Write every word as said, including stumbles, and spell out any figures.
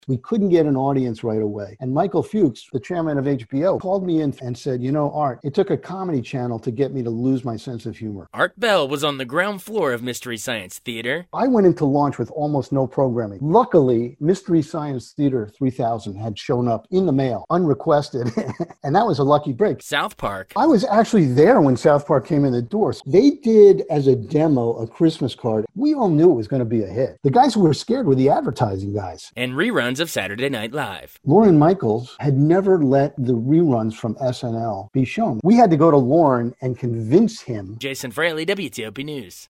We couldn't get an audience right away. And Michael Fuchs, the chairman of H B O, called me in and said, you know, Art, it took a comedy channel to get me to lose my sense of humor. Art Bell was on the ground floor of Mystery Science Theater. I went into launch with almost no programming. Luckily, Mystery Science Theater three thousand had shown up in the mail, unrequested, and that was a lucky break. South Park. I was actually there when South Park came in the doors. They did, as a demo, a Christmas card. We all knew it was going to be a hit. The guys who were scared were the advertising guys. And reruns of Saturday Night Live. Lorne Michaels had never let the reruns from S N L be shown. We had to go to Lorne and convince him. Jason Fraley, W T O P News.